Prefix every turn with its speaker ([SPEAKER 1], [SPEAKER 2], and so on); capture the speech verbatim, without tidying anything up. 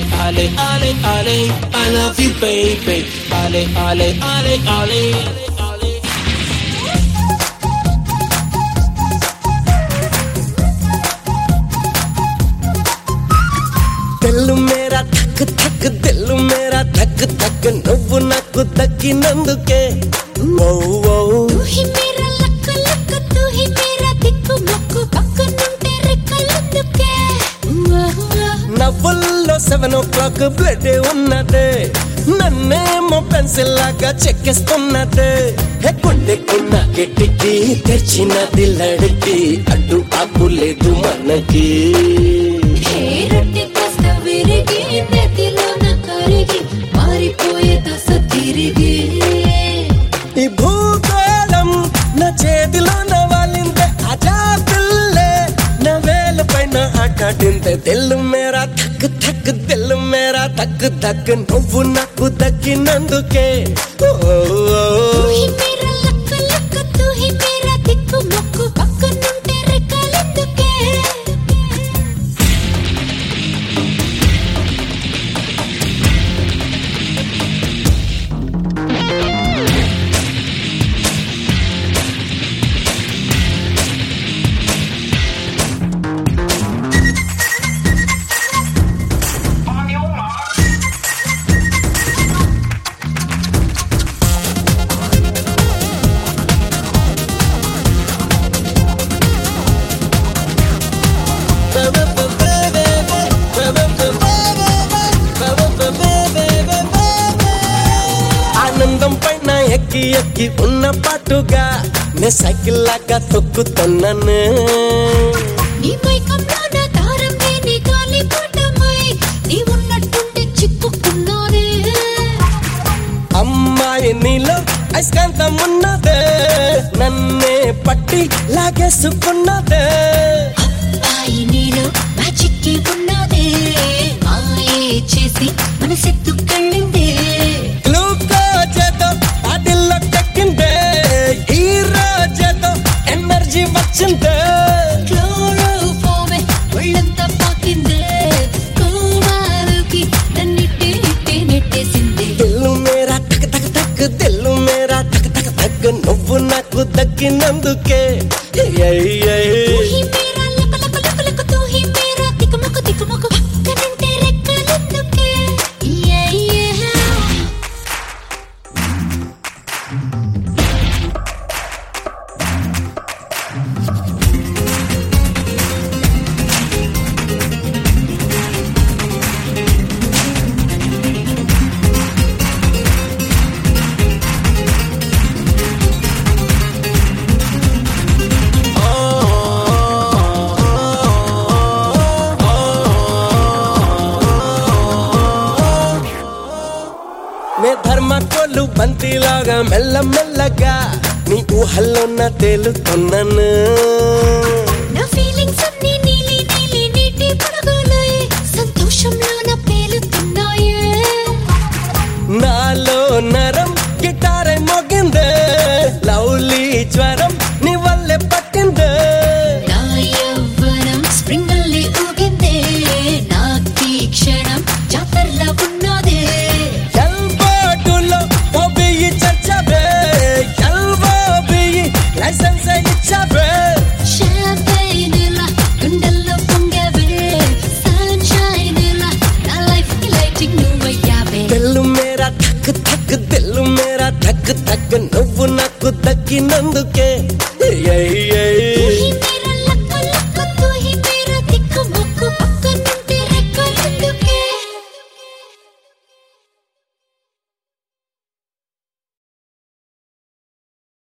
[SPEAKER 1] Ale, ale, ale, I love you, baby. Ale, ale, ale, ale.
[SPEAKER 2] దిల్లు మేరా ధక్ ధక్ దిల్లు మేరా ధక్ ధక్ నువ్వు నాకు దక్కినందుకే ఓ ఓ
[SPEAKER 3] तू ही मेरा लक लक तू ही मेरा दिक्కు మొక్కు పక్కనుంటే రెక్కలెందుకే
[SPEAKER 2] నవ్వుల్లో సెవెన్ ఓ క్లాక్ బ్లడ్ ఉన్నదే నన్నేమో పెన్సిల్ లాగా చెక్కిస్తున్నదే గుండెకున్న కిటికీ తెరిచిన దిల్లడికి అడ్డు ఆపు లేదు మనకి
[SPEAKER 3] హే రొట్టె కాస్త విరిగి నెత్తిలోన కరిగి మారిపోయే దశ తిరిగి
[SPEAKER 2] ఈ భూగోళం నా చేతిలో నవాలిందే అజా పిల్లే నా వేల పైన ఆటాడిందే దిల్లు మేరా ధక్ ధక్ దిల్లు మేరా ధక్ ధక్ నువ్వు నాకు దక్కినందుకే ఓ
[SPEAKER 3] तू ही मेरा लक लक तू ही मेरा दिक्కు మొక్కు పక్కనుంటే రెక్కలెందుకే
[SPEAKER 2] ఆనందం పైన ఎక్కి ఎక్కి ఉన్న పాటుగా నే సైకిల్ లాగా తొక్కుతున్నాను
[SPEAKER 3] నీ మైకంలో నా దారం లేని గాలి పటమై నీ ఉన్నట్టుంటే చిక్కుకున్నానే
[SPEAKER 2] అమ్మాయి నీలో అయస్కాంతం ఉన్నదే నన్నే పట్టి లాగేసుకున్నదే
[SPEAKER 3] అబ్బాయి నీలో మ్యాజిక్ ఉన్నదే మాయే చేసి మనసెత్తుకెళ్ళిందే
[SPEAKER 2] గ్లూకోజేతో బాటిల్లో టెక్కిందే ఈ రోజేతో ఎనర్జీ వచ్చిందే
[SPEAKER 3] క్లోరోఫామే ఒళ్ళంతా పాకిందే కోమాలుకి నన్నిట్టే ఇట్టే నెట్టేసిందే
[SPEAKER 2] దిల్లు మేరా తక్ తక్ తక్ దిల్లు మేరా తక్ తక్ తక్ నువ్వు నాకు దక్కినందుకే ఏయ్, ఏయ్.
[SPEAKER 3] तू ही मेरा लक लक लक लक तू ही मेरा తికమక తికమక పక్కనుంటే రెక్కలెందుకే యే యే
[SPEAKER 2] నే ధర్మకోలు బంతిలాగా మెల్ల మెల్లగా నీ ఊహల్లోన తేలుతున్నాను
[SPEAKER 3] నా ఫీలింగ్స్ అన్ని నీలి నీలి నీటి పడగలే సంతోషంలోన పేలుతున్నాయే
[SPEAKER 2] నాలో నరం గిటారే మోగిందే లవ్లీ జ్వరం నీ వల్లే పట్టిందే
[SPEAKER 3] నా యవ్వనం స్ప్రింగల్లే ఊగిందే నా క్షణం జాతరలా ఉన్నదే
[SPEAKER 2] ఎల్బోటులో ఓ బియ్యి చర్చవే ఎల్బో బియ్యి లైసెన్స్ ఇచ్చవే
[SPEAKER 3] షాంపైన్లా గుండెల్లో పొంగవే సన్షైన్లా నా లైఫ్ కి లైటింగ్ నువ్వయ్యావే
[SPEAKER 2] దిల్లు మేరా ధక్ ధక్ దిల్లు మేరా ధక్ ధక్ నువ్వు నాకు దక్కినందుకే